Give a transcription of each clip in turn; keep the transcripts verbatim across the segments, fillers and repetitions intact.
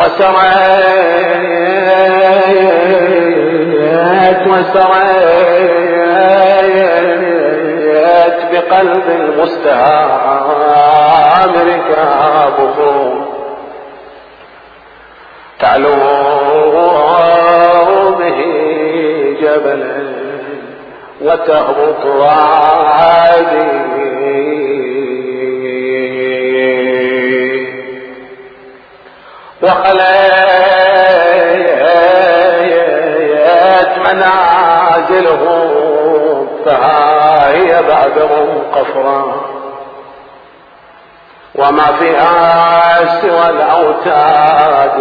وسريت وسريت بقلب المستهام ركابهم تعلو به جبلا وتهبط عادي وخليت منازلهم فهي بعدهم قفرا وما فيها سوى الأوتاد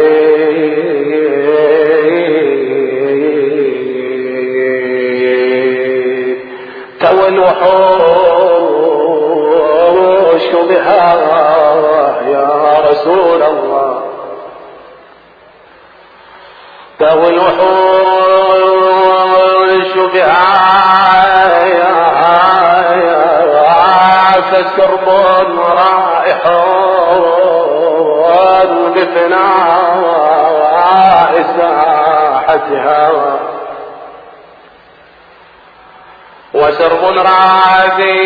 تو الوحوش بها يا رسول الله تو الوحوش بها فسرب رائحون بفناء ساحتها وسرب راقي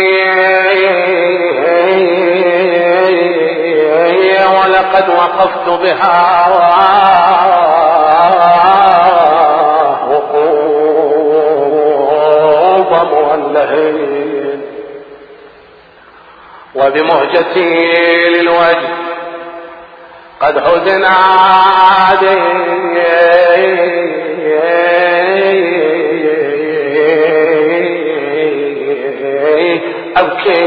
ولقد وقفت بها وقوف مولهين وبمهجتي للوجه قد حزن عادي أبكي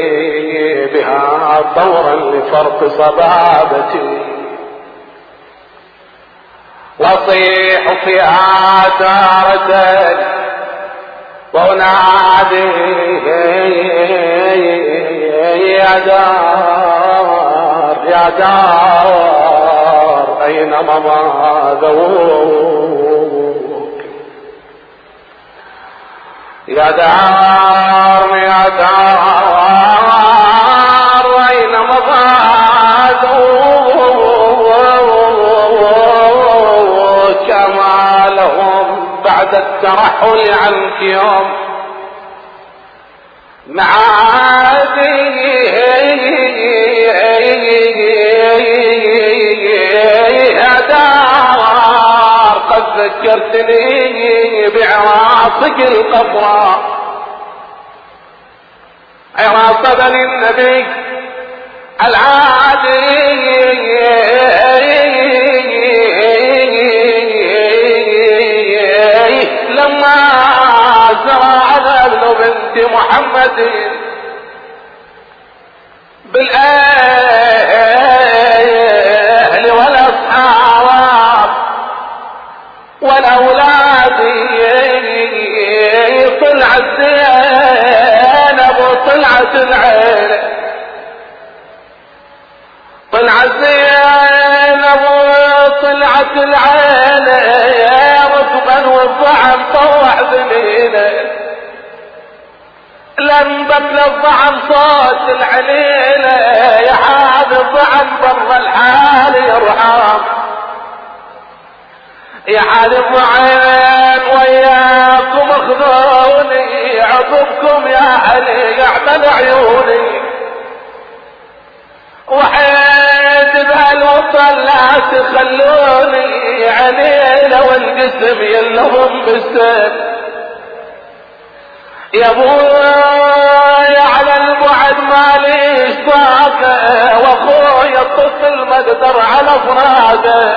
بها طورا لفرط صبابتي واصيح فيها تارة وانادي يا دار يا دار اين مماذوك يا دار يا دار اين مماذوك كما لهم بعد الترحل عنك يوم معادي يا دار قد ذكرتني بعراصك القفراء عراص بني النبي العادي لما زرع ابن بنت محمد بالاهل والاصحاب والاولاد طلعت زينب وطلعت العين طلعت زينب وطلعت العين رطبا والضعن طوع ذنينه لنبت للضعن صوت العليلة يا حاد الضعن بر الحال يرحم يا حاد الضعن وياكم اخذوني عطبكم يا علي يعمل عيوني وحيد بهالوطن لا تخلوني عليلة والجسم يلهم بالسن يا ابويا على البعد ماليش طاقة واخويا الطفل ما اقدر على فراقه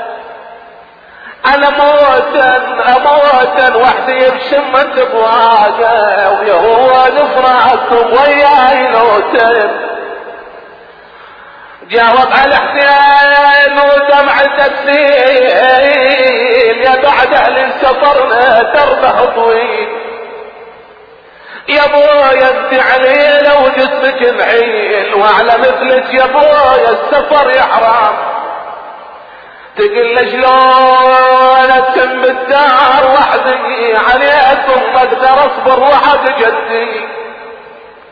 انا موتا اموتا وحدي بشمة فراقه ويا هو نفراقكم وياي نوتن جاوب على حسين ودمع تسيل يا بعد اهل سفرنا تربح طويل يا بويا انت علينا وجسمك معين وعلى مثلك يا بويا السفر يا حرام تقل شلون اتم بالدار وحدي عليكم ما اقدر اصبر وحد جدي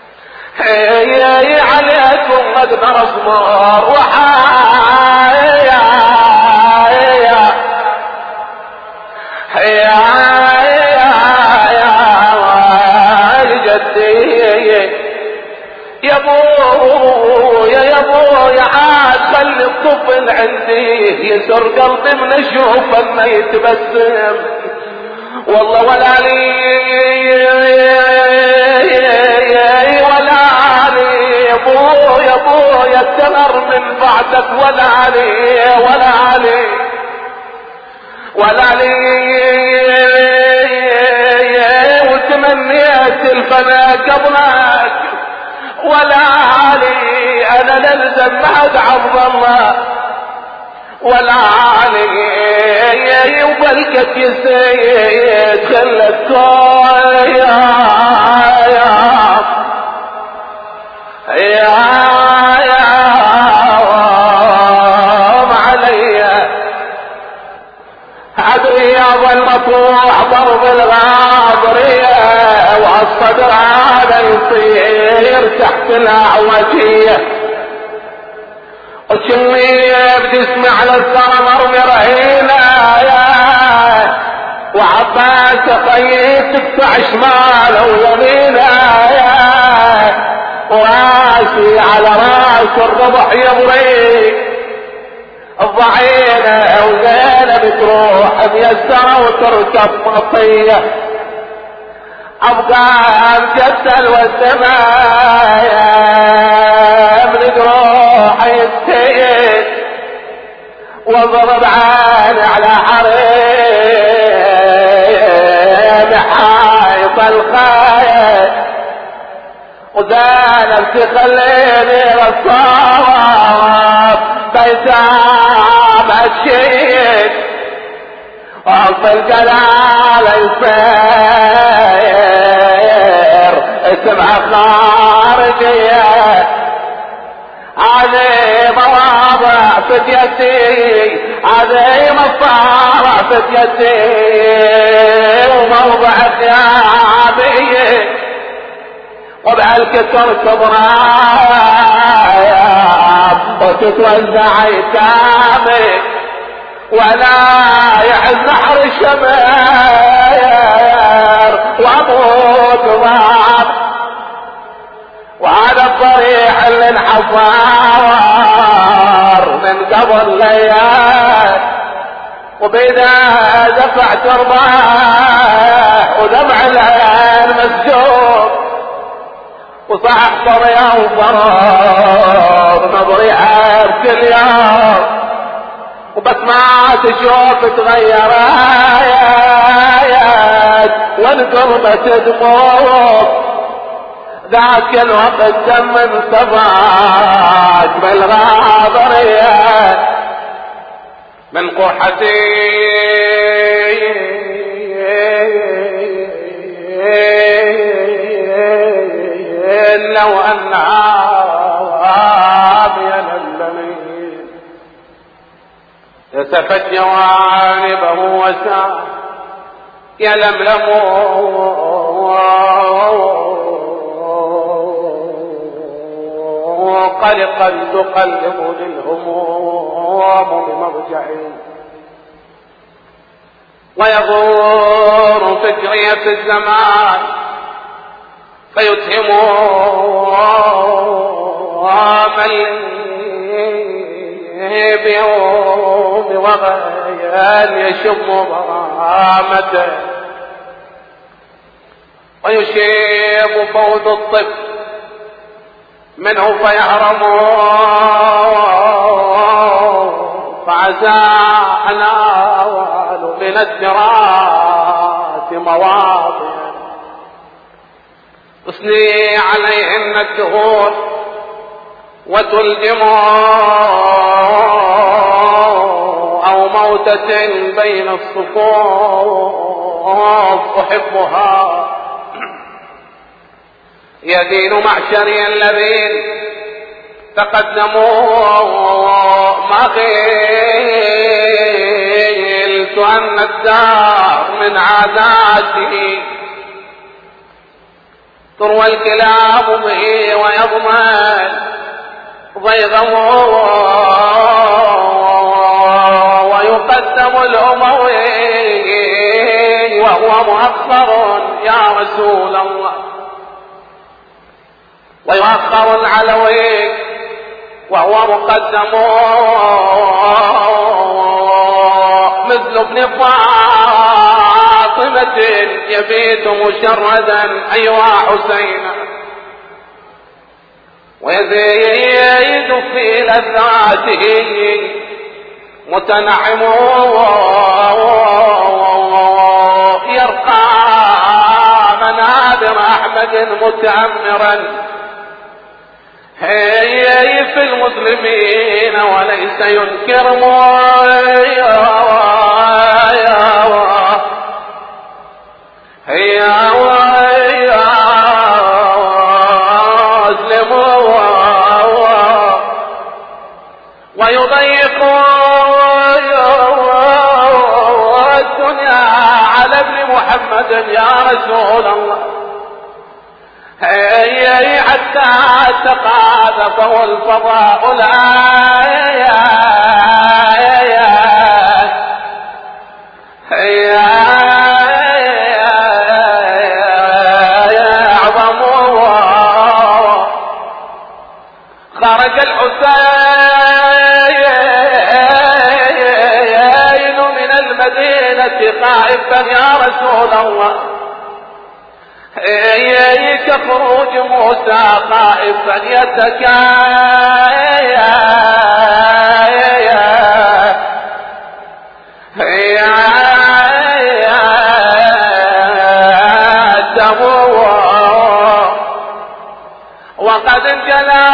هي عليكم ما اقدر اصبر وحد اللي الطفل عندي يسر قلبي من اشوف انه يتبسم. والله ولا لي ولا علي ابويا ابويا الدمر من بعدك ولا علي ولا علي ولا لي وتمنيت الفنا قبلك ولا علي انا نلزم بعد عبد الله ولا علي وبلكت يسيد خلت يا يا يا علي ادري يا ظل مطروح ضرب الغاضريه والصدر هذا يطير تحت الاعوجيه وشمي بجسمي على الثرى مرمي رهينه وعباس خيط تقطع شماله ويمينه وراسي على راس الربح يبري الضعينه وزينب تروح ميسره وتركب مطيه ابقى مجدل والسماء من جروح يستيد وضرب عين على حريم حايط الخايف وزانب تخليني للصواب بيتام الشيك وعصف الجلال يصير سمع خارجية عظيم مواضع فتيتي عظيم الصارع فتيتي وموضع ثيابي وبهالكسر كبرايا وتتوزع ايتامي ولا يحز نحر الشمير واموت ضار وهذا الضريح اللي انحصر من قبل ليال وبإذا دفعت ارباح ودمع العين مسجون وصح طريا وضرب نظري عارف اليوم وبس ما تشوف تغير آيات والقربة تدموك ذاك الوقت تم انصفاك بالغاضريات من قحتي لو انها بين اللمين يسفت جوانبه وسع يلملم قلقا تقلب للهموم بمضجعي ويغور فكري في الزمان فيتهم من بيوم وغيان يشم ضامته ويشيب فوض الطفل منه فيهرم فعسى أنال من الدرات مواضع تثني عليهن الدهور وتلجم أو موتة بين الصفوف أحبها يدين معشري الذين تقدموا ما قلت أن الدار من عاداته تروى الكلاب به ويضمن ضيغه ويقدم الأموي وهو مؤخر يا رسول الله ويؤخر العلوي وهو مقدم مثل ابن فاطمة يبيت مشردا أيوا حسين ويزيد في لذاته متنعم يرقى منابر أحمد متأمرا هي في المسلمين وليس ينكر هي ويضيق الدنيا على ابن محمد يا رسول الله هي حتى تقاذفه الفضاء الآيات هي أعظم خرج الحسين من المدينة خائفا يا رسول الله كخروج موسى خائفا يتكايا وقد انجلى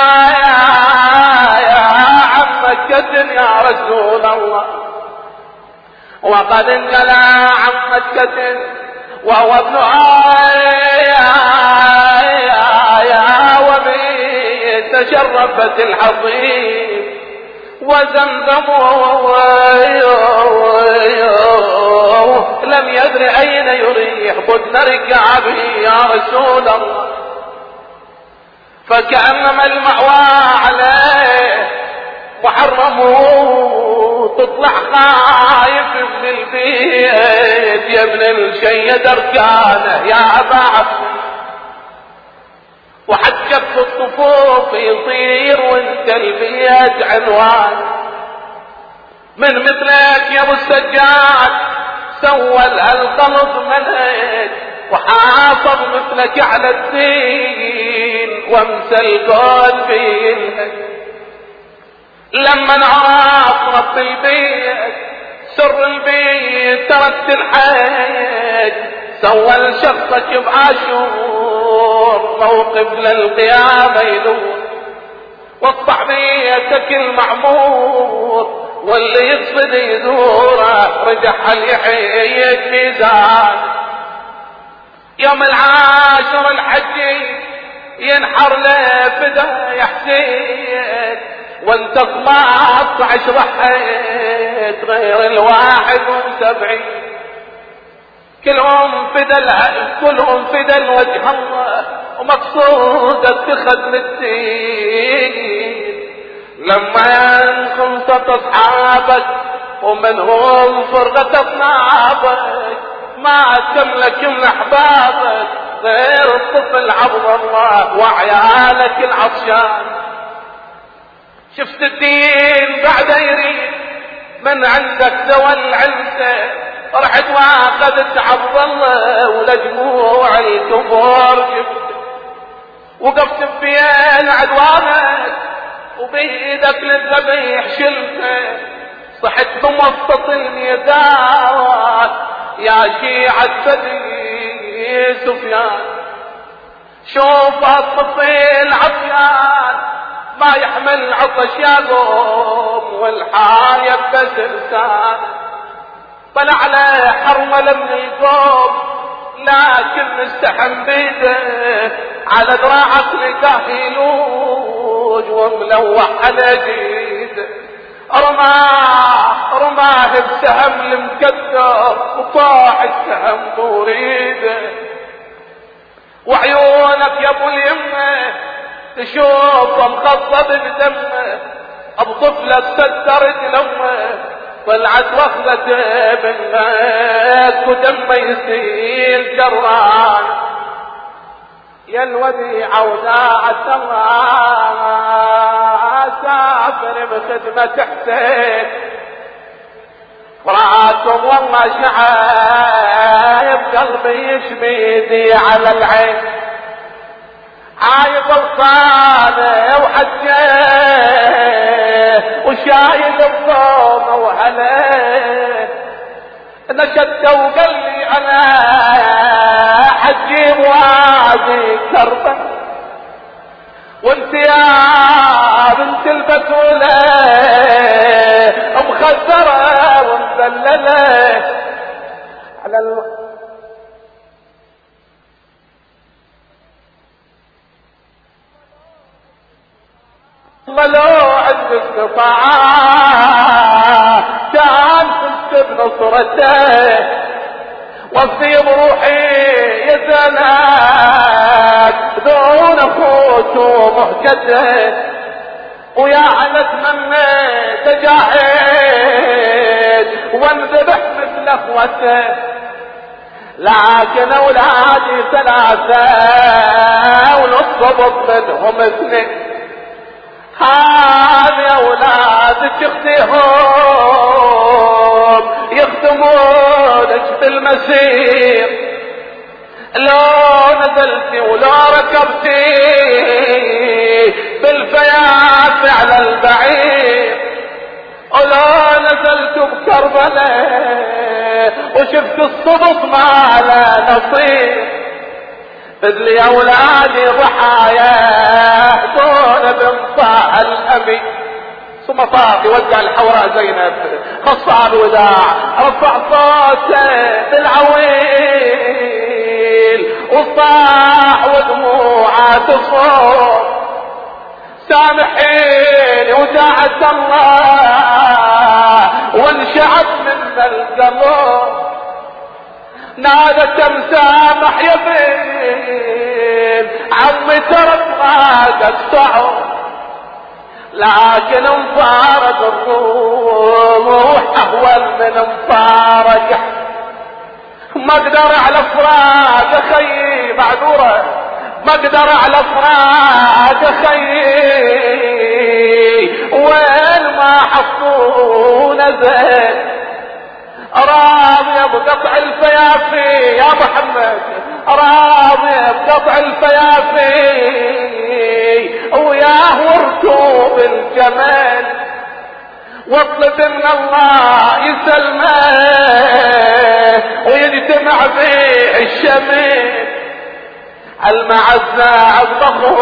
عن مكة يا رسول الله وقد انجلى عن مكة وهو ابن آية وبه تشرفت الحصين وزمزم لم يدر أين يريح بدن ركابه يا رسول الله فكأنما المأوى عليه محرم تطلع خايف من البيت يا ابن الشيد اركانه يا ابا عبد وحجب في الصفوف يطير وانت البيت عنوان من مثلك يا ابو السجاد سوى الغلط منهج وحافظ مثلك على الدين وامسى القول بينهج لما انعرف رب البيت سر البيت تركت الحج سوى لشخصك بعاشور موقف للقيامة يدور واصبح بيتك المعمور واللي يقصد يزوره رجع يحييك ميزان يوم العاشر الحجي ينحر له فدا يا حسين وانت اثناش عشر حيت غير الواحد وسبعين كلهم فدا كلهم فدا وجه الله ومقصودك تخدم الدين لما انخلصت اصحابك ومنهم فرقة اصنابك ما تملك من احبابك غير الطفل عبد الله وعيالك العطشان شفت الدين بعد يريد من عندك ذوى العنسة رحت واخذت عبد الله ولجموع الكفار جبت وقفت بين عدوانك وبيدك للذبيح شلته صحت بموسط الميدان يا شيعة بني سفيان شوف الطفل عطيان ما يحمل عطش يا قوم والحال يبس لسان طلع عليه حرمل من القوم لكن استحم بيده على دراعك لقاه يلوج وملوح على جيده رماه رماه بسهم المكدر وطاح السهم بريده وعيونك يا ابو اليمه تشوف مخضب بدمه ابو طفلك سترت لمه طلعت واخذته بالماء ودمه يسيل جران يا الوديعة وداعة الله مسافر بخدمة حسين فراتم والله شعايب قلبي يشميدي على العين عايب الصانع وحجيه وشايل الضوم وعليه نشد وقال لي انا حجي موازي كربا وانت يا بنت البتولة مخدرة ومذللة على الم... لو عند استطاعة كان كنت بنصرته وفي بروحي يا زناد دون اخوت ومهجته ويا على اتمنيت اجاهد وانذبح مثل اخوته لكن اولادي ثلاثة ونصبط منهم اثنين هذه اولادك اختيهم يخدمونك في المسير لو نزلتي ولو ركبتي بالفياف على البعير ولو نزلت بكربلاء وشفت الصبط ما لا نصير بدلي اولادي ضحايا دون بنصاع الابي ثم طاق يوجع الحوراء زينب خصها الوداع رفع صوته بالعويل وصاح ودموعه تصور سامحيني وداعت الله وانشعت من القلب نادت مسامح يا بين عمي ترك ما قطعه لكن انفارق الروح اهون من انفارق ما اقدر على فراق اخي معذوره ما اقدر على فراق اخي وين ما حطونا زين راضي بقطع الفيافي يا محمد راضي بقطع الفيافي وياه وركوب الجمال واطلب من الله يسلمه ويجتمع به الشمال المعزة عبده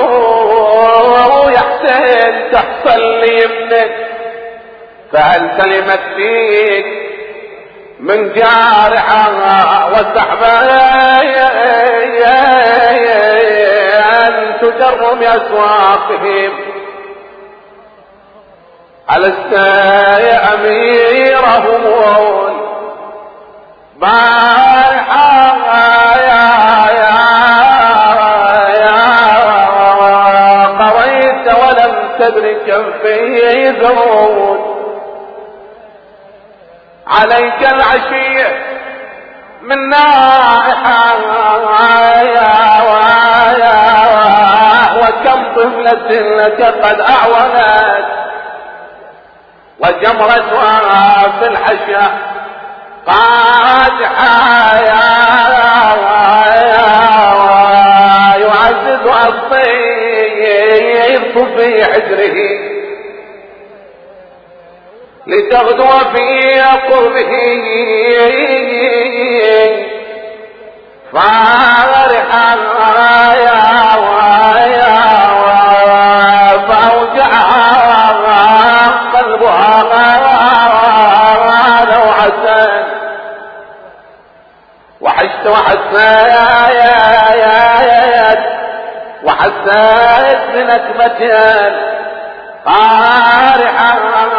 ويحسن تحصل لي منك فهل سلمت فيك من جارحها والسحبة أن تجرم أسواقهم على الساي أميرهم بارحها يا يا يا قريت ولم تدرك كم فيه ذنوب عليك العشية من نائحة وكم طفلة لك قد أعونت وجمرتها في الحشا قادحة يعزز الطيب في حجره لتغدو في قربه فارحا يا ويا فأوجعها قلبها لو حسن وحشت وحسنا يا يا يا وحسيت بنكبتين قارحا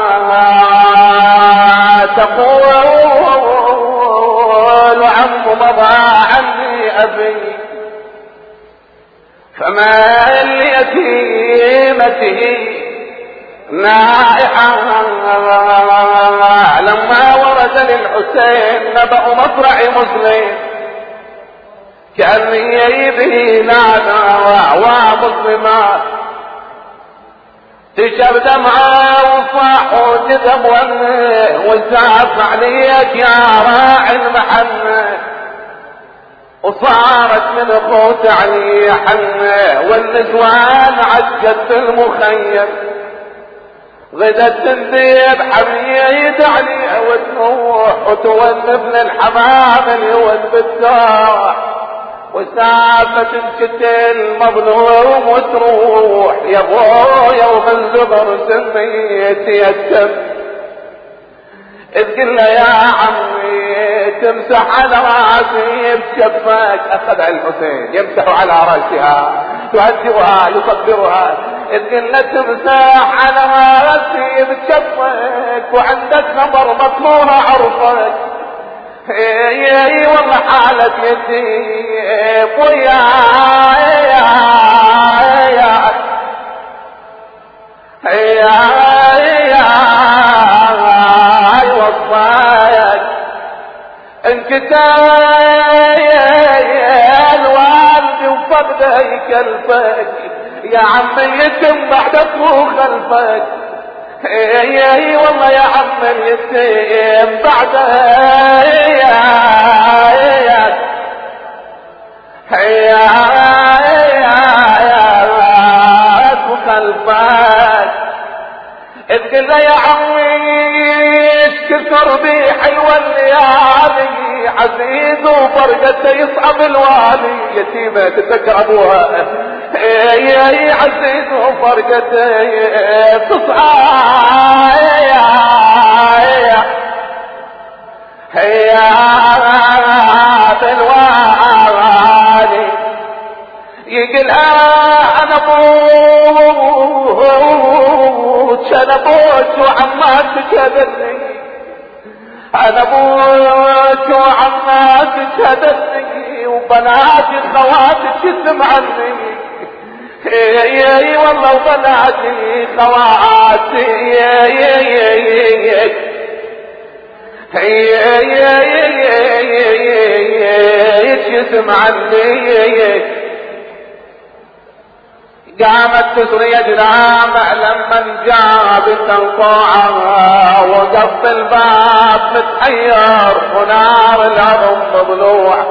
تقول عم مضى عني أبي فما ليتيمته نائحا لما ورد للحسين نبأ مصرع مسلم كأني به نانا وأعوى مسلمات تشرب دمعه وصاح وجذب ونه وزاف عليك يا راعي المحنة وصارت من خوت علي حنة والنسوان عجت المخيم غدت تندب حبيت عليها وتنوح وتونف للحمام اليود بالداح وسافة تنكتل مظلوم وتروح يا ابويا ومن زبر سميت يتم اذ قلنا يا عمي تمسح على راسي بشفك اخذ على الحسين يمسح على راسها تهدئها يصبرها اذ قلنا تمسح على راسي بشفك وعندك خبر مطلوع عرفك اي والله حالة يتيم ويا يا يا يا يا وصايك انكتايا الوالد وفقدك الفك يا عمي يتم بعدك وخلفك اي والله يا عم اليتيم بعد يا يا يا يا وخلفك اذ قلنا يا عمي كثر بي حلوة الليالي عزيز وفرقته يصعب الوالي يتيمة تذكر ابوها يا عزيز وفرقته تصعب يا بالوالي يقول انا ابوك انا ابوك وعماتك كذبني انا ابوك وعماتك كذبني وبناتي خواتك كتم عني اي والله وبناتي خواتي يتشتم عني قامت تسري جرامع لما جابت الطاعة وقف الباب متحير ونار الهضم مضلوع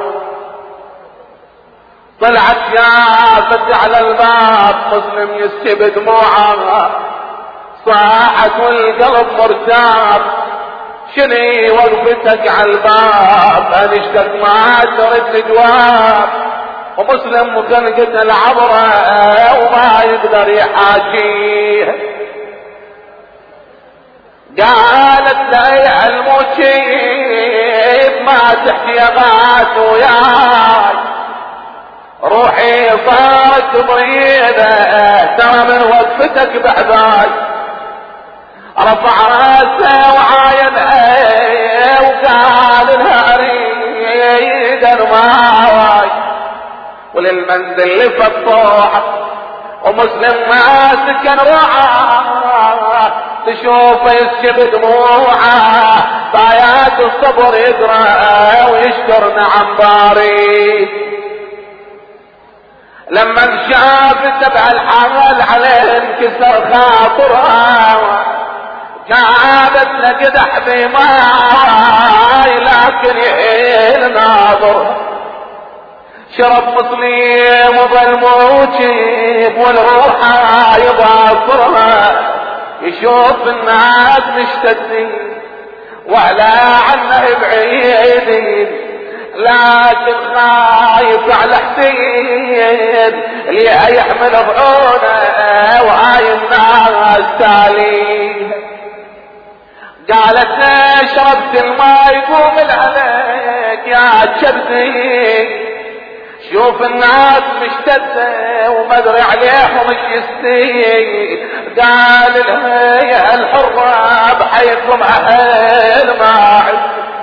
طلعت شافت على الباب مسلم يسكب دموعها صاحت والقلب مرتاب شني وقفتك على الباب انشتك ما ترد جواب ومسلم مخنقة العبرة وما يقدر يحاكيه قالت لا المشيب ما تحكي يا غاث وياي روحي صارت ضيدة ترى من وقفتك بعداي رفع راسه وعاين وقال لها اريد الماوي وللمنزل لف الطوح ومسلم ما سكن رعاه تشوفه يسكب دموعه بايات الصبر يقرا ويشكر نعم باري لما شاف تبع الحمل عليه انكسر خاطرها كانت لقدح بماي لكن يحيل ناظر شرب مسلم وبالموجب والروح يباصرها يشوف الناس مشتدين وعلى عنه بعيدين لكن خايف على حسين اللي يحمل بعونه وهاي الناس تاليه قالت شربت الماء يقوم عليك يا شبدي شوف الناس مشتدة وما ادري عليهم ايش يستي قال لها يا الحرة بحيكم اهل معي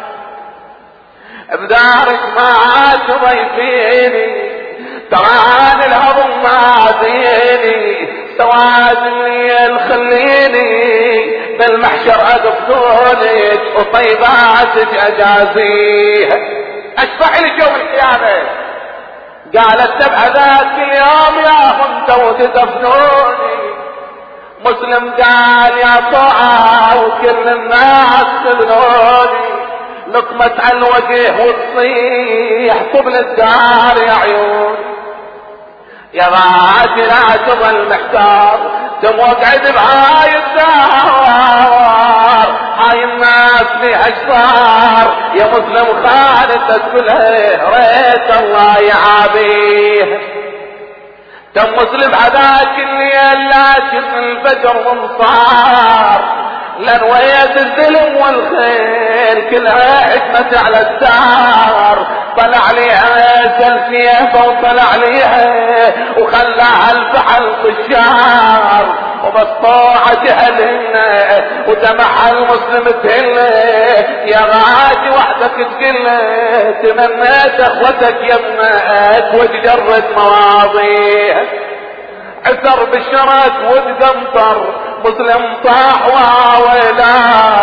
بدارك ما تضيفيني تران الهضم ما زيني سواد الليل خليني بالمحشر اقبضونك وطيباتك اجازيها اشفع لك يوم القيامة قالت تبع ذاك اليوم يا هم تو تدفنوني مسلم قال يا طاعة وكل الناس تبنوني، لقمة على الوجه وتصيح طبل الدار يا عيون. يا غاتي لا تظل محتار، تموقعد بهاي الدار، هاي الناس ليها اشصار، يا مسلم خالد كله ريت الله يعافيه. تم مسلم هذاك الليل لكن الفجر منصار، لان ويت الظلم والخير كلها حكمة على الدار، طلع ليها سلسيفة وطلع ليها وخلاها الفحل طشار، وبس طاعة اهلنا ودمعها المسلم تهله، يا غادي وحدك تقله تمنيت اخوتك يمك وتجرد مواضيع، عثر بالشرك وتقمطر مسلم طاح وويلا،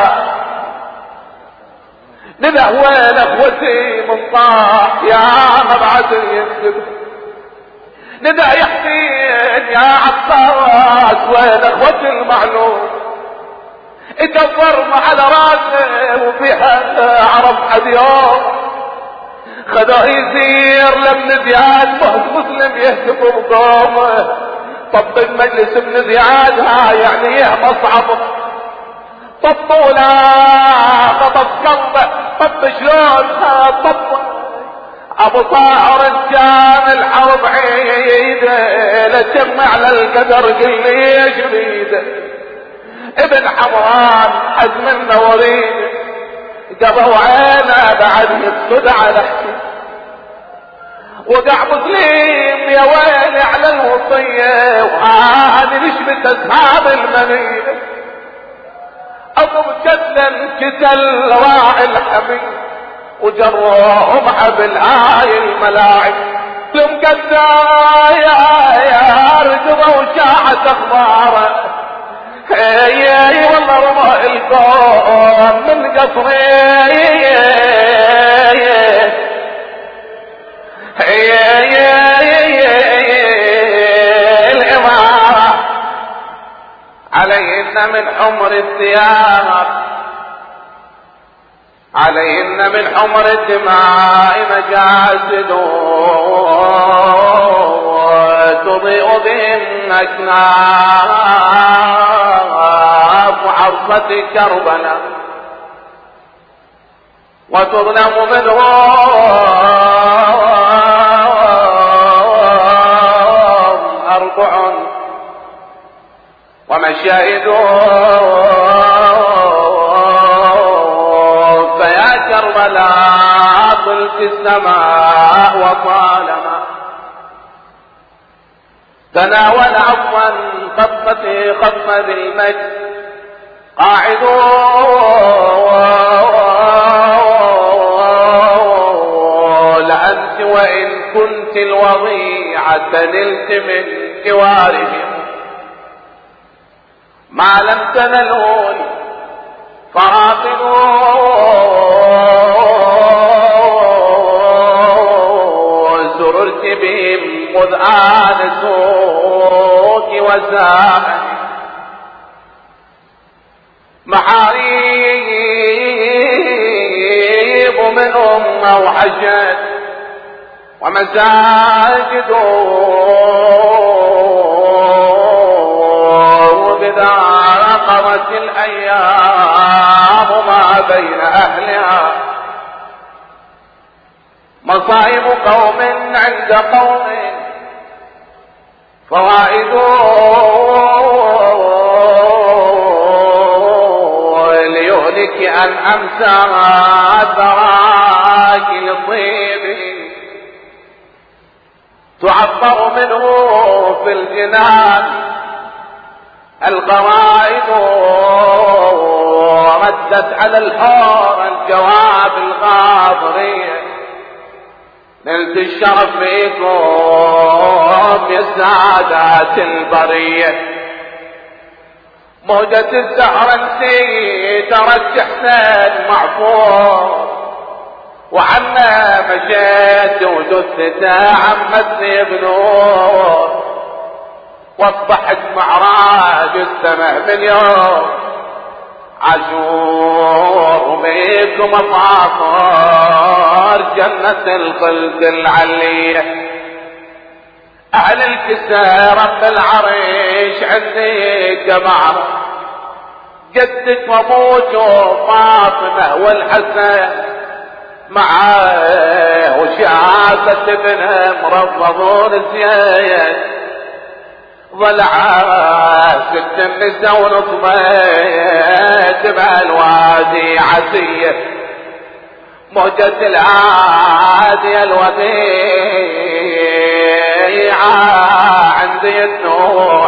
نده وين اخوتي من طاح يا مبعث يكتب، نده يا حسين يا عباس وين اخوتي المعلوم، اتفر على راسه وفيها عرب حد يوم، خذا يسير لابن زياد مهد مسلم يهتف بقومه، طب المجلس ابن زياد ها يعني مصعب، طب طولا خطف قلبه، طب شلون طب ابو طاهر الجان الحرب عيده، لتجمع للقدر قل ليش بيده، ابن حمران حزم النورين قبوا عينه بعد يتصد على حسين، وقع مسلم يا ويلي على الوصية، وهذه نشبة اصحاب المنية، اضرب كتلا كتل راعي الحمي، وجروهم حبل هاي الملاعب، لم كدايا يا رجضة وشاعت اخباره، هي والله رمى الكون من قصرين، هي الإمارة عليهن من حمر الثياب، عليهن من حمر الدماء مجاسد تضيء بهن أكناف عرصة كربلاء، وتظلم منهم أربع ومشاهد، فيا كربلاء طلت السماء وطالما تناول عفوا خطتي خط بالمجد، قاعدون لأنت وإن كنت الوضيعة نلت من جوارهم، ما لم تنلون فاطنون، سررت بهم مذ آنسوك وساحني، محاريب منهم موحشت ومساجد، وبذا رقمت الأيام ما بين أهلها، مصائب قوم عند قوم فوائد ليهلك أن أمسى ثراك لطيب، تعبر منه في الجنان القرائد، ردت على الحور الجواب الغاضرية، نلت الشرف فيكم يا سادات البرية، موجة الزهر انتي ترك حسين معفور، وعنا مشيت وجثته عمتني بنور، واصبحت معراج السماء من يوم عاشور وبيكم مطاطر جنة الخلد العلية. اهل الكساء رب العريش عندي جماعة جدك وابوك وفاطمة والحسن معاه وشافت ابنها مرفضون زياد ضلعا ست النساء ونصبيت بهالوادي عسية موجة العادي الوديعة عندي النوح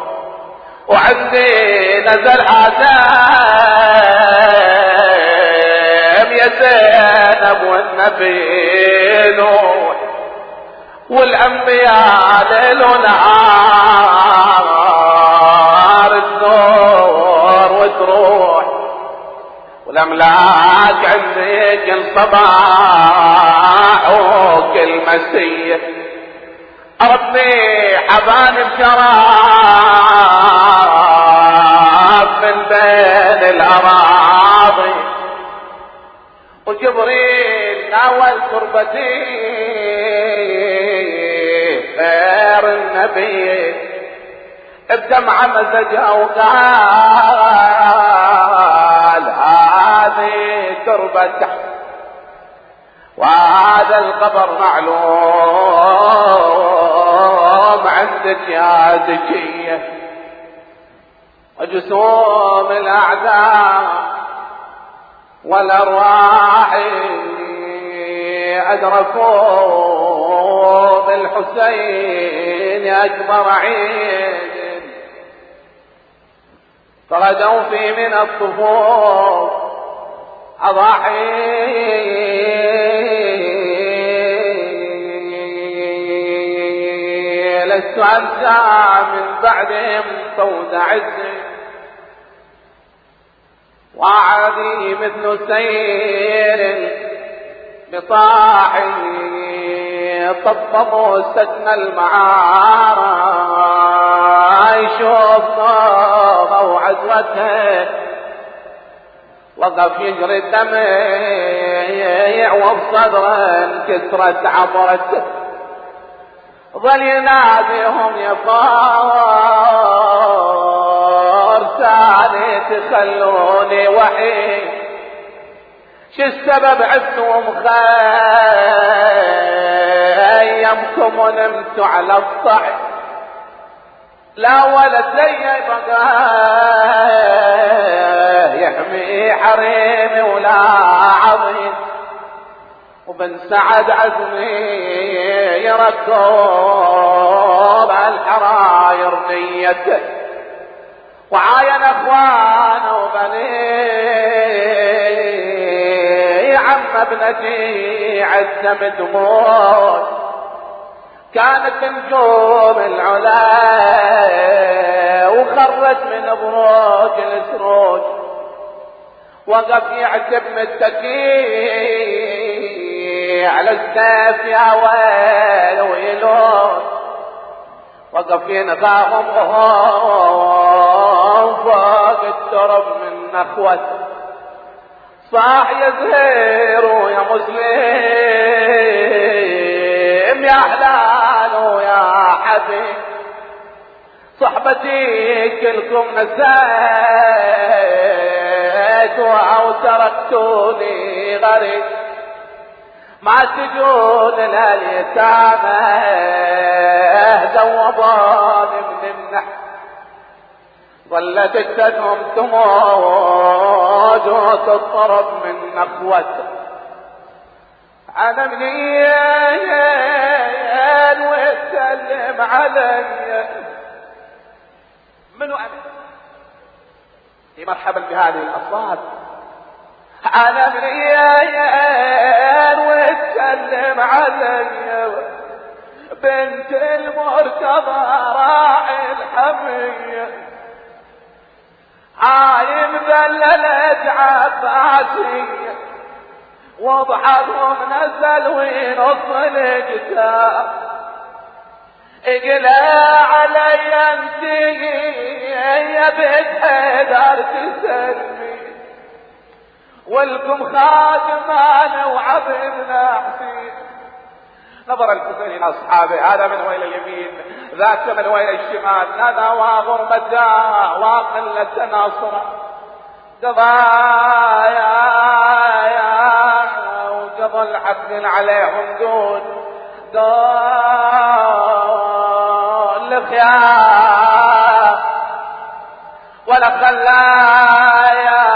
وعندي نزل آدم يا زينب والنبي نوح والانبياء ليل ونهار تزور وتروح والاملاك عندي كل صباح وكل مسية ربي حباني بشراب من بين الاراضي وجبريل ناول تربتي غير النبي بدمع مزجها وقال هذه تربته وهذا القبر معلوم عندك يا زكية وجسوم الاعداء والارواح ادركوا بالحسين اكبر عيد طردوا في من الصفوف اضاحي لست انسى من بعدهم صوت عز وعدي مثل سير بطاحي طبطبوا سكن المعارى يشوف نومه وعزوته وقف يجري الدمع وبصدره كسرت عبرته ظل يناديهم يا فارساني تخلوني وحيد شو السبب عدتم خيمكم ونمتوا على الصعد لا ولد زي بقى يحمي حريمي ولا عظيم وبن سعد عزمي يركب الحراير نيته وعاين اخوانه وبنيه عم ابنتي عزم دموع كانت نجوم العلا وخرت من بروج السروج وقف يعتب متكي على السيف يا ويل ويلون وقف ينغاهم وهم فوق الترب من نخوته صاح يا زهير ويا مسلم يا حلال ويا حبيب صحبتي كلكم نسيت او تركتوني غريب ما تجون لليتامى ذوباني من النحس ظلت اجتدهم تموج وتضطرب من نخوته انا منين واتكلم علي منو انا اي مرحبا بهذه الاصوات انا منين واتكلم علي بنت المرتضى راعي الحميه هاي مذللة عباسية وضحكهم نزل وينص الكتاب اقلع علي انتي يا بيت حيدر تسلمي، ولكم خادم انا وعبدنا حسين. نظر الحسين الى اصحابه، هذا من ويل اليمين ذاك من ويل الشمال، نادى وغرمتا وقلة ناصرة، قضايا وقضى الحسن عليهم دون دون الخيام، ولا خلايا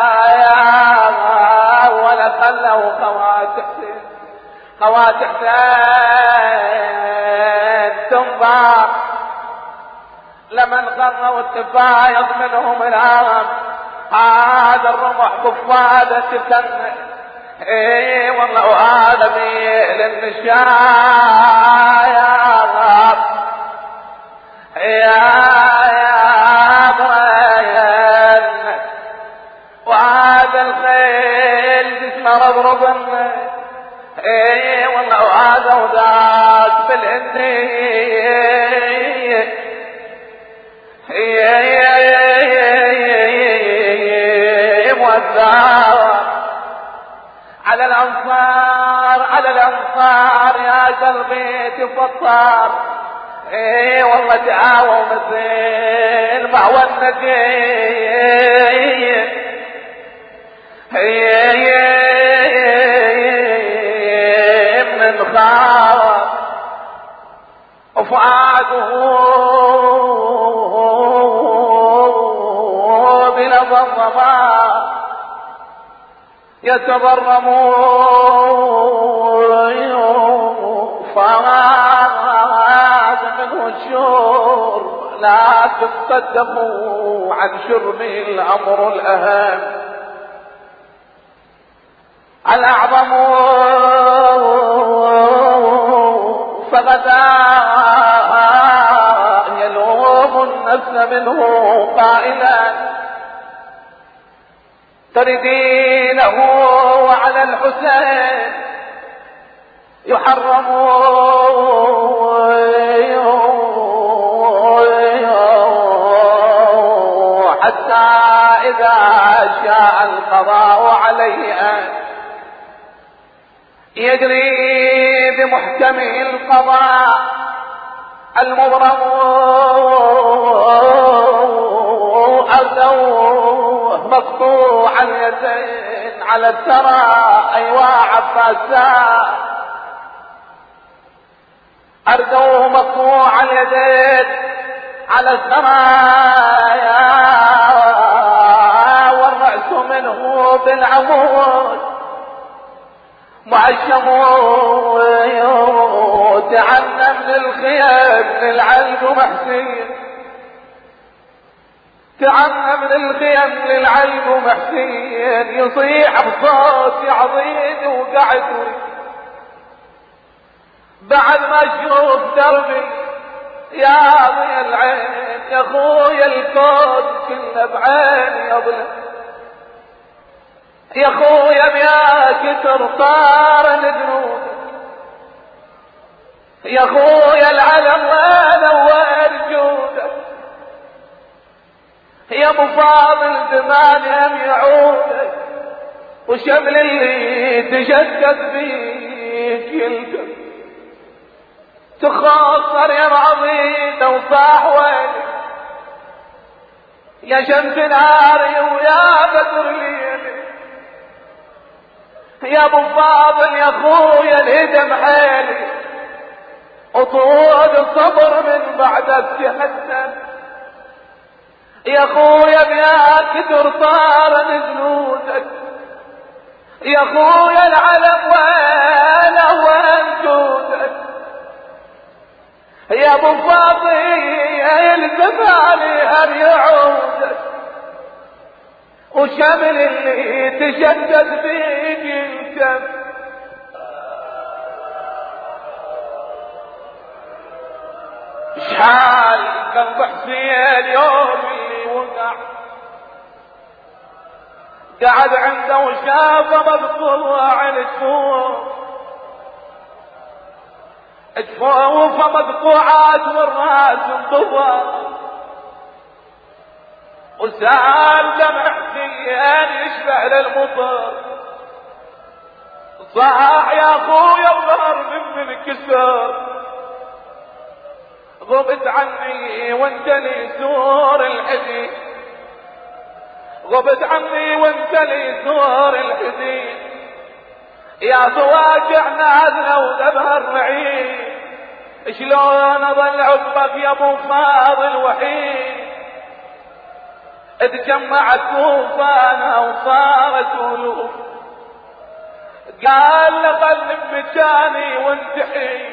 ولا خلوا خوات حسين خوات حسين تنظر، لمن خروا التفايض منهم الهام، هذا الرمح بفادة تسمع، اي والله وهذا ميل النشايا يا يا برين، وهذا الخيل جسمه رضرب، اي والله وهذا وذاك بالهندي، على الانصار على الانصار يا قلبي تفطر، اي والله تعاون مثل ما هو النجيم، من خاف وفؤاده بلا ضمضما يتضرمون، فراغ منه الشرب لكن صدقوا عن شربه الامر الاهم الاعظم، فغدا يلوم النفس منه قائلا تردينه وعلى الحسين يحرم، حتى إذا شاء القضاء عليه أن يجري بمحكمه القضاء المبرم، أردوه مقطوع اليدين على الثرى أيوا عباسا، أردوه مقطوع اليدين على الثرى والرأس منه بالعمود معشم، تعنى من الخيام للعلق محسين، تعنى من الخيام للعلق محسين، يصيح بصوت عظيم وقعد بعد ما اشوف دربي يا ضي العين، يا خويا الكون كله بعيني يظلم، يا خويا بياك ترطار جنودك، يا خويا العلم وين جودك، يا ابو فاضل زمانهم يعودك، وشمل اللي تشدد فيك يلقى تخاصر يا معظيم وصاح ويلك، يا شمس ناري ويا بدر ليلي، يا ابو فاضل يا خويا الهدم حيلي، وطول الصبر من بعدك تهدم، يا خويا بياك ترطار جنودك، يا خويا العلم وين وين جودك، يا ابو فاضل الزمان هل يعودك، وشمل اللي تشدد فيك الكف، شحال قلب حسين يوم اللي وقع قعد عنده وشافه مبطوع عن الشوق، جفوفه مقطوعات والراس انقضى، وسال دمع حسين يشبه للمطر. صاح يا اخويا الظهر من الكسر، غبت عني وانت لي سور الحزين، غبت عني وانت لي سور الحزين، يا ضواجع نازله وذبها معين، شلون اظل عقبك يا ابو فاضل وحيد. اتجمعت طوفانها وصارت الوف، قال لقلب مكاني وانتحي،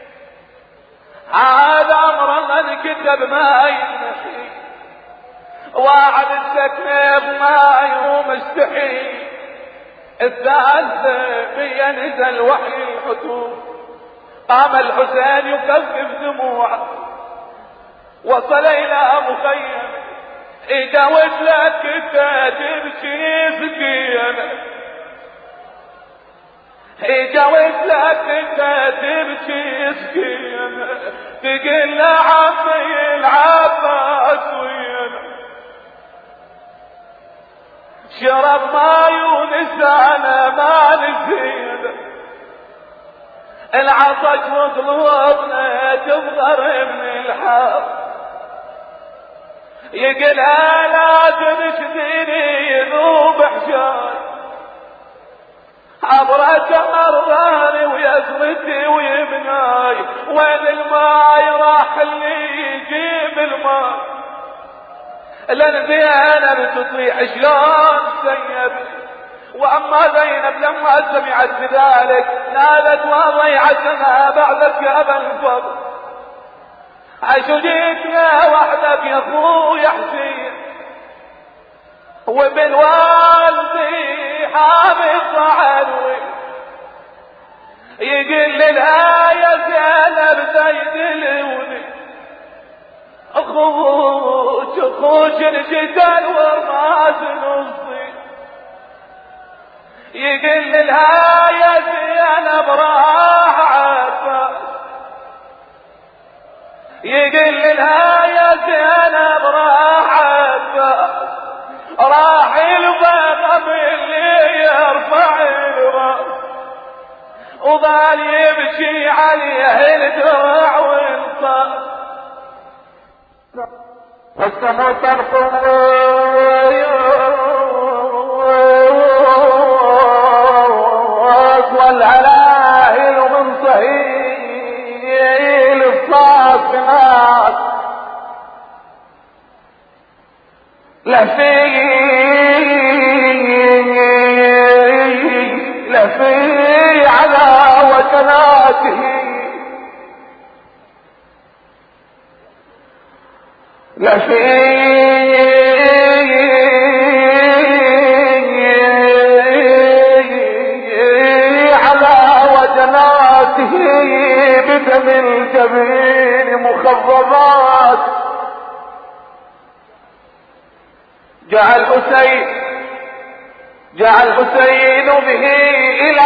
هذا امر من كتب ما ينحي، واعد السكنه ما يوم استحي. الثالثة بيا نزل وحي الحتوم، قام الحسين يكفف دموعه، وصل الى مخيم يجاوز لك تبكي سكينه، يجاوز لك تبكي سكينه، تقول له عمي العباس وينه، شرب ما يونس انا ما نسينا، العطش وقلوبنا تفضر من الحر، يقلها لازم تشديني يذوب حجاي، عبرت مراني ويزمتي ويمناي، وين الماي راح اللي يجيب الماي، لان زينب تطيح شلون سيب. واما زينب لما سمعت بذلك نالت وضيعتها بعدك يا ابا الفضل، عشو جيتنا وحدك يا اخويا حسين، وبالوالدي حافظ علوي، يقول لها يا زينب زيد الولي، اخوش اخوش الجدل والراس نصي، يقول لها يا زينب راح عباس، يقول لها يا زينب راح عباس، راح البغم اللي يرفع الراس، وظل يبكي عليه الدرع والصاص، فاستموت الخوات والعلاهل من صهيل الصافنات، لفي لفي على وكناته، لفي على وجناته بدم الجبين مخضبات، جاء الحسين جاء الحسين به الى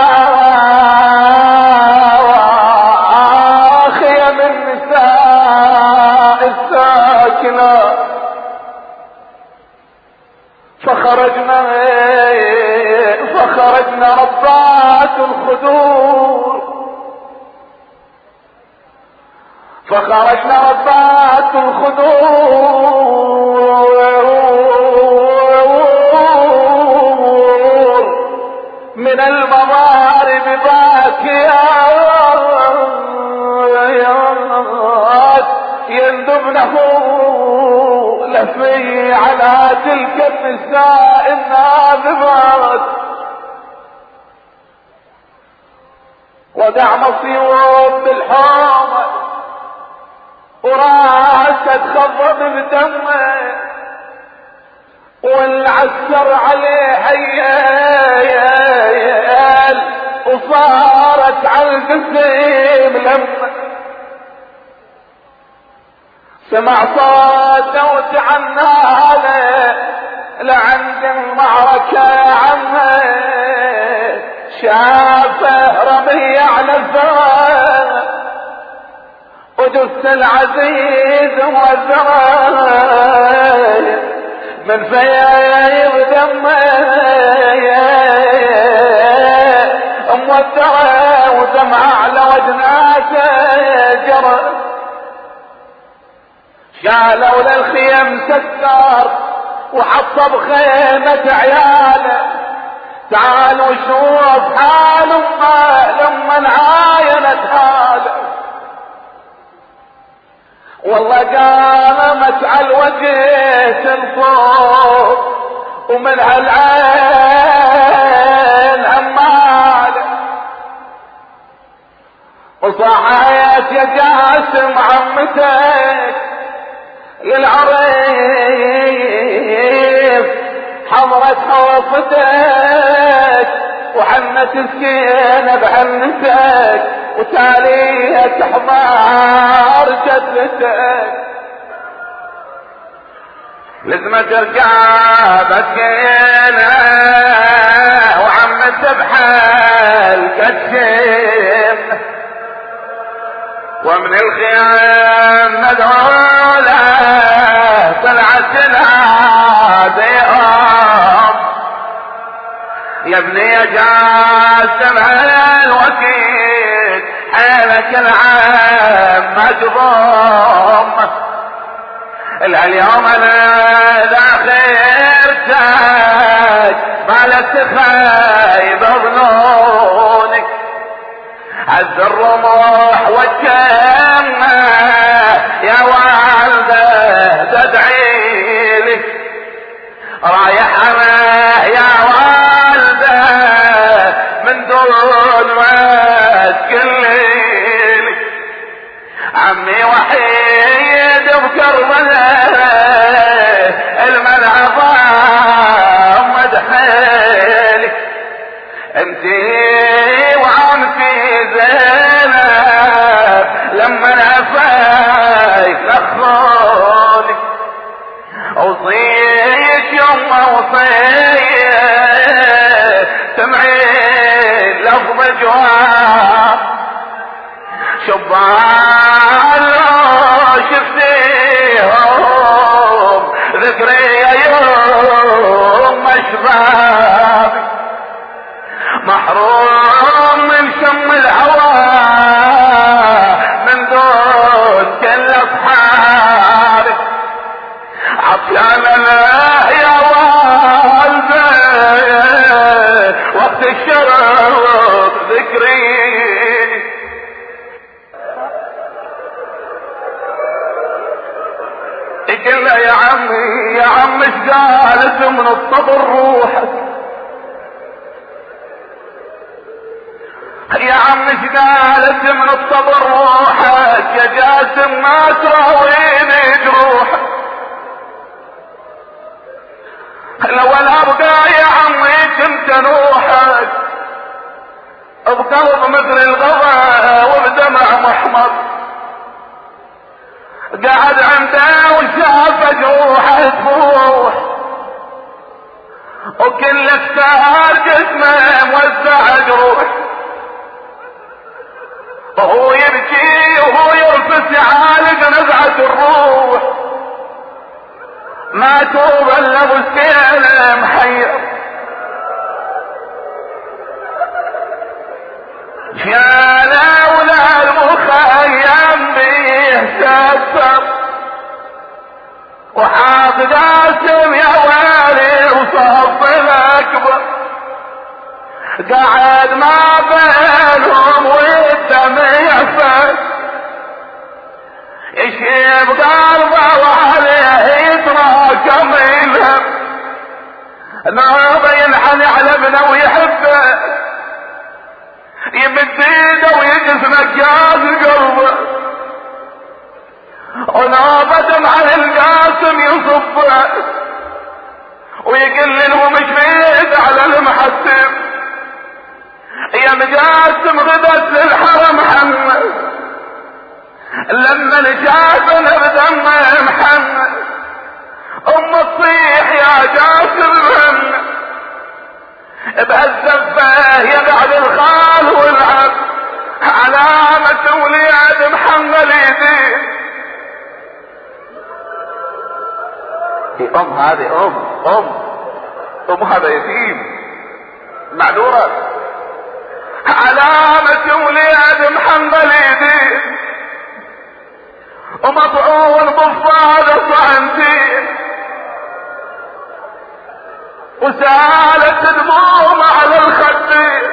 خيم النساء الساكنة، فخرجنا فخرجنا ربات الخدور، فخرجنا ربات الخدور من المضارب باكيات يندبنه، لفي على تلك النساء الناذبات، ودع مصيوب بالحومة وراسه تخضب بدمه، والعسر عليه عيال، وصارت على الجسيم لما سمع صوت وتعناله لعند المعركة عمه، شافه رمي على الزمان وجث العزيز والزرايا من فيايب دمه موثرة ودمعة على وجناته جرى. شالوا للخيم سكر وحطوا بخيمة عياله. تعال وشوف حال امه لما عاينت حاله. والله قامت على الوجه تنفض ومن هالعين عماله. وصحيت يا جاسم عمتك للعريف حضرت حوفتك وحنت السكينة بحنتك وتاليت حمار جدتك. لازم ترجع بسكينة وعمت بحال كتشم ومن الخيام مدعولة طلعت العاديهم. يا ابني يا جاسم الوكيل حالك العام مجبوم. اليوم انا ذاخرتك مالك خايب ظنونك. عز الرموح والجنة يا والده تدعي لك. رايح انا يا والده من دون ما تكليلك. عمي وحيد بكربلاء الملعبة مدحيلك. انتي وعن في زينب لما نفايك نخونك. اوصيك يوم اوصيك سمعين لفظ جواب. شبان شفتيهم ذكري يوم شبابي. محروم من شم الهواء من دون كل اصحابي. عطيان الله يا والده وقت الشرف ذكريني. قلنا يا عمي يا عم ايش قالت من الصبر روحك. يا عم ايش قالت من الصبر روحك يا جاسم ما تراويني جروحك. لو انا ابقى يا عمي كنت نوحك بقلب مثل الغضا وبدمع محمر. قاعد عنده وشاف جروحه تفوح وكل اختار جسمه موزع جروح. وهو يبكي وهو يرفس يعالج نزعة الروح. ما توب الا ابو السيل محير. شالا ولا المخيم بيهتسم وحاط جاسم يا والي وصف الاكبر. قاعد ما بينهم والدم يعفس يشيب قلبه وعليه يتراكم يلهم. نوبه ينحن على ابنه ويحبه يمد ايده ويجلس نجاز قلبه. ونوبه دمع القاسم يصبه ويقل لهم مش بيد على المحسب. يا مجاسم غدت للحرم محمد لما الجاسم بدم محمد. ام تصيح يا جاسم محمد بهالزفه يا بعد الخال والعب. علامة وليد محمد يدين. ام هذه ام ام ام هذا يتيم معذورة. علامة وليد محمد يدين ومطعون بالصادق صعنتين وسالت دموم على الخدين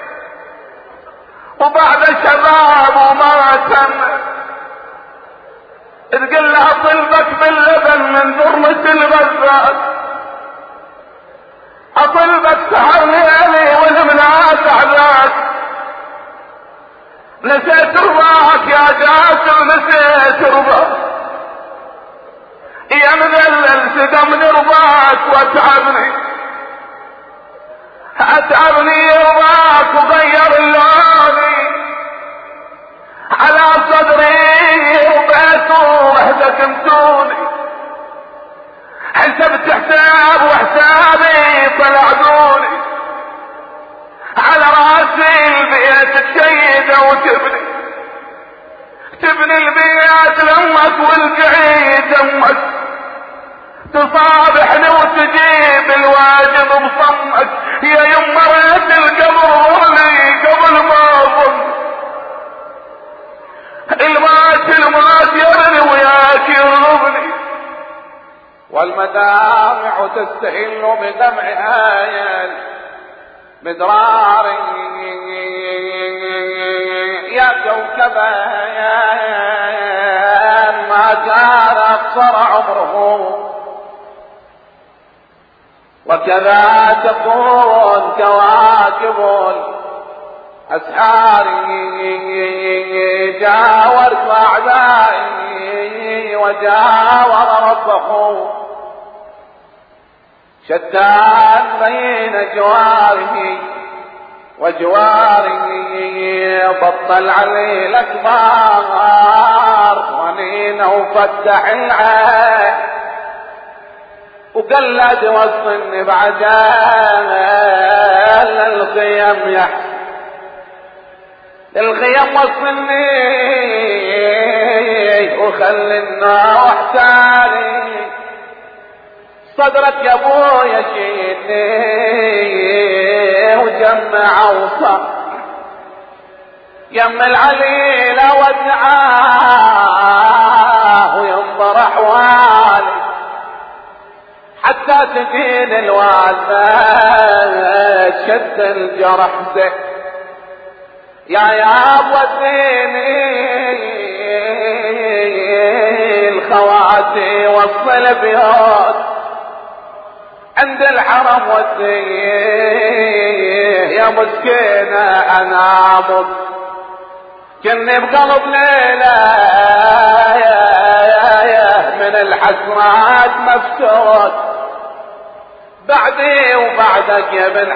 وبعد شباب وما تم تقول لها طلبك باللبن من ذرة الغزال اطلبك سحر ليلي والمنات عذاك نسيت رضاك يا جاسم نسيت رضاك يا مذلل سدمني رضاك واتعبني اتعبني رضاك وغير اللوني على صدري وبيته وحدك امتوني حسبت حساب وحسابي طلعتوني على راسي البيت تشيده وتبني تبني البيت لامك والقعيد امك تصابحني وتجيب الواجب بصمك يا يما ريت القبر لي قبل ما اظن المات المات يرني وياك يرغبني والمدامع تستهل بدمع آيال مدرار يا كوكبا ما كان اقصر عمره وكذا تكون كواكب أسحار جاورت أعدائي وجاور ربه شتان بين جواره وجواره بطل عليه الأكبار ونين وفتح العين وقلد وصلني بعجال الخيم يحسن الخيم وصلني وخلنا واحتالي صدرك يا ابويا شيلني وجمع وصف يم العليلة ودعاه وينظر احوالي حتى تجين الوالدة شد الجرح زين يا يا وديني الخواتي وصل بيوت عند الحرم وديه يا مسكينة انا مت كني بقلب ليلة يا يا يا من الحسرات مفتوت بعدي وبعدك يا ابن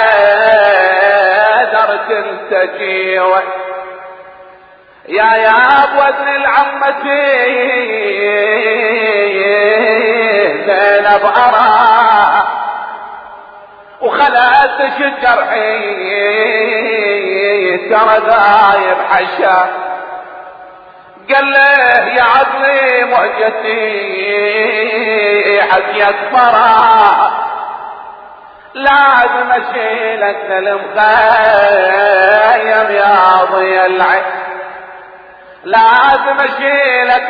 حيدر تلتجيوه يا يا بوزن العمتي زينب أراه وخلت جرحي ترى ذايب حشا قال له يا عقلي مهجتي حقيك فرح لازم اشيلك للمخيم يا ضي العين لازم اشيلك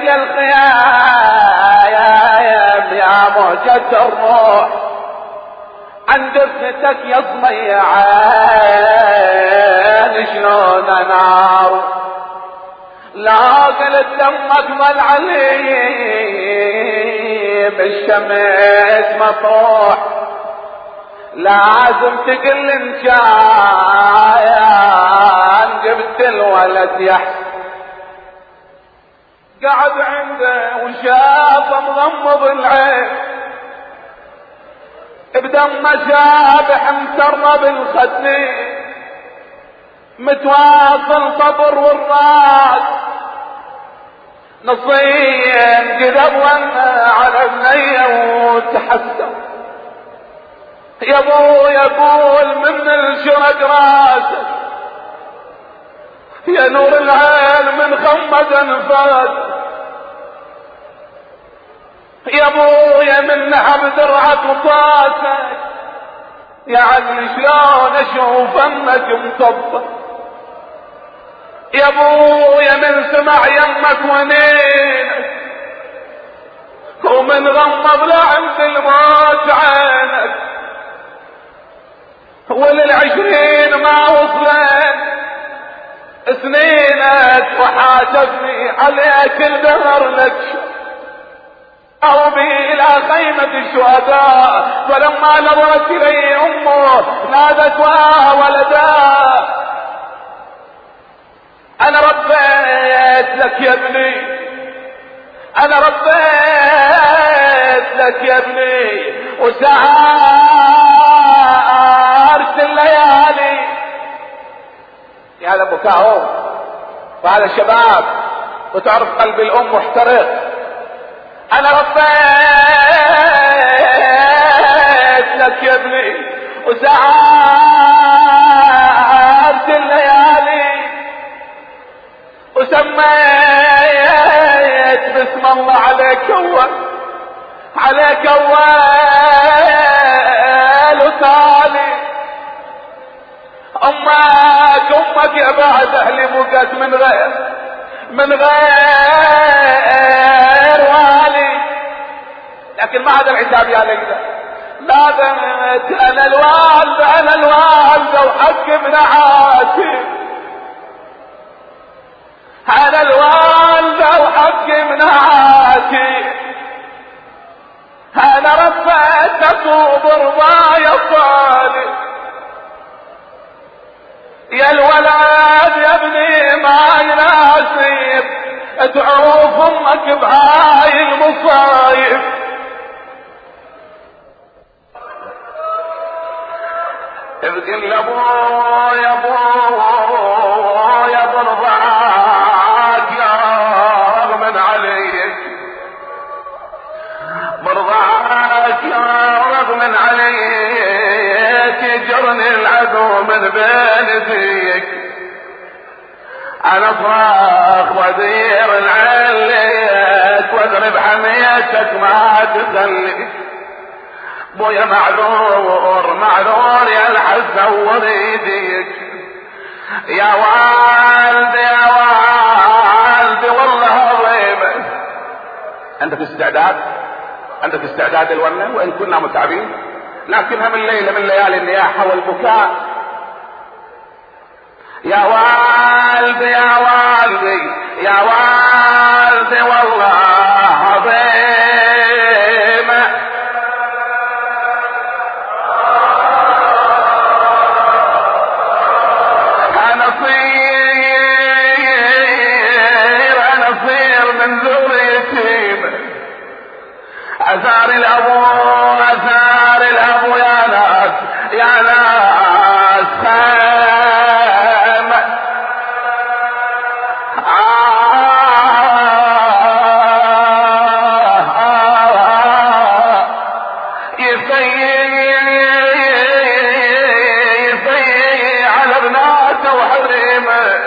للخيام يا مهجة الروح عند فتك يا ضيعان شلون نار لا قلت دمك ضل علي بالشمس مطروح لازم تقل انشايان جبت الولد يحسن قعد عنده وشاف مضمض العين بدم شابح مسرب الخدين متواصل صبر والراس نصين قدب وانا على بنيه وتحسن يا ابو يقول من الشرق راسك يا نور العين من خمد انفاد، يا ابويا من نعم درعك وطاسك، يا عزمي شلون اشوف انك مطبق، يا ابويا من سمع يمك ونينك، ومن غمض لعند الموت عينك، وللعشرين ما وصلت سنينك، وحاسبني عليك الدهر لك او بي الى خيمة الشهداء، فلما نظرت الي امه نادت وها ولدا، انا ربيت لك يا ابني، انا ربيت لك يا ابني، وسعرت الليالي. يا هذا بكاهم وهذا الشباب، وتعرف قلب الام محترق. انا ربيت لك يا ابني وسعرت الليالي، وسميت باسم الله عليك اول عليك اول وتالي. امك امك يا بعد اهلي بقت من غير من غير والي، لكن ما هذا العتاب يا ليلى، لا بنت انا الوالده انا الوالده وحق ابن عاتب، انا الوالده وحق ابن عاتب، انا ربيت اصوب رضايا الصالح، يا الولد يا ابني ما يناسب تعوف امك بهاي المصايب. ابن ابويا ابويا برضاك يا رغم عليك، برضاك يا رغم عليك، يجرني العدو من بين فيك، انا اصرخ وادير العليك واضرب حميتك ما تخليك. بويا معذور معذور يا الحز وريديك، يا والدي يا والدي والله غيبك. عندك استعداد عندك استعداد الونه وان كنا متعبين، لكنها من ليله من ليالي النياحه والبكاء. يا والدي يا والدي يا والدي والله عظيم، انا صير انا صير من ذريتي، اثار الابو اثار الابو يا ناس يا ناس خيم، يفيي على ابناته وحريمه.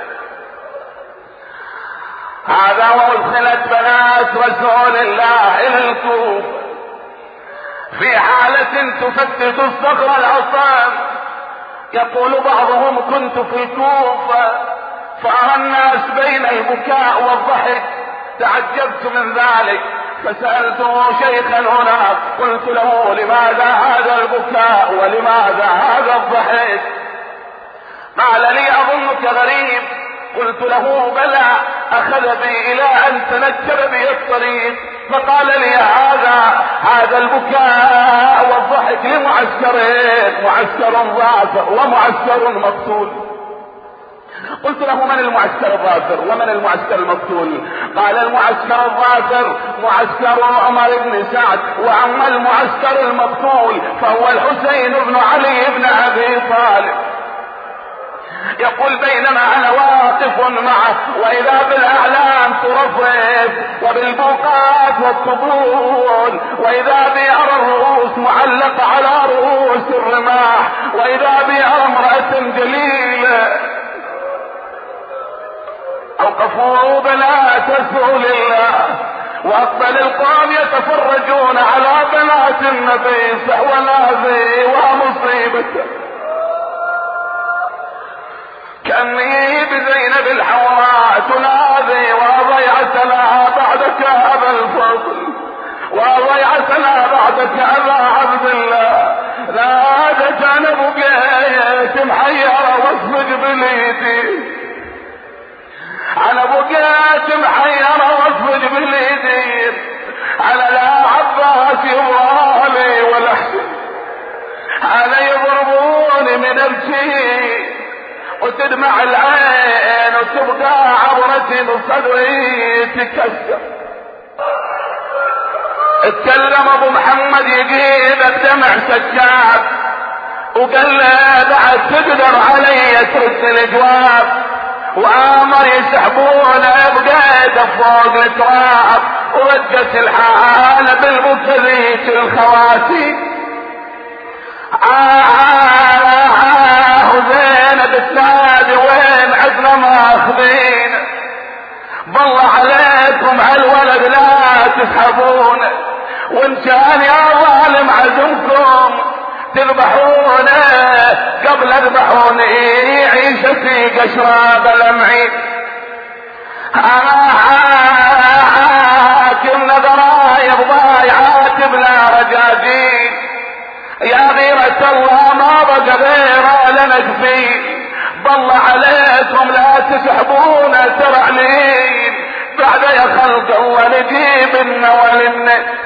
هذا وادخلت بنات رسول الله الى الكوفه في حالة تفتت الصخر العصام. يقول بعضهم كنت في الكوفة فأرى الناس بين البكاء والضحك، تعجبت من ذلك فسألته شيخا هناك، قلت له لماذا هذا البكاء ولماذا هذا الضحك؟ قال لي أظنك غريب. قلت له بلى، أخذ بي إلى أن تنكب بي الطريق فقال لي هذا هذا البكاء والضحك لمعسكرين، معسكر ظافر ومعسكر مقتول. قلت له من المعسكر الظافر ومن المعسكر المقتول؟ قال المعسكر الظافر معسكر عمر بن سعد، واما المعسكر المقتول فهو الحسين بن علي بن ابي طالب. يقول بينما انا واقف معه واذا بالاعلام ترفرف وبالبوقات والطبول، واذا بي ارى الرؤوس معلقه على رؤوس الرماح، واذا بي ارى امراه جليله وقفوا بنات رسول الله، واقبل القوم يتفرجون على بنات النبي وناذي ومصيبته. كأني بزينب الحوراء تنادي وضيعتنا بعدك أبا الفضل، وضيعتنا بعدك أبا عبد الله. نادت أنا بقيت محيرة واصفق باليدي، أنا بقيت محيرة واصفق باليدي على لا عباس يبغالي ولا حسين، أنا يضربوني من ابكي وتدمع العين وتبقى عبرتي من صدري تكسر. اتكلم ابو محمد يجيب الدمع سكاب وقال له بعد تقدر علي ترد الجواب، وامر يسحبونه بقيده فوق التراب، ورجت الحالة بالبكريت الخواتيم. آه وزينب تنادي وين عدنا ماخذين، بالله عليكم هالولد لا تسحبون، وان كان يا ظالم عزمكم تذبحونه قبل اذبحوني عيشتي قشراب لمعي. انا حاكم نظرايب ضايعات بلا رجاجين، يا غيرة الله ما بقى غيره لنكفي، بالله عليكم لا تسحبون ترعلين بعد يا خلق الله نجيب النوالن.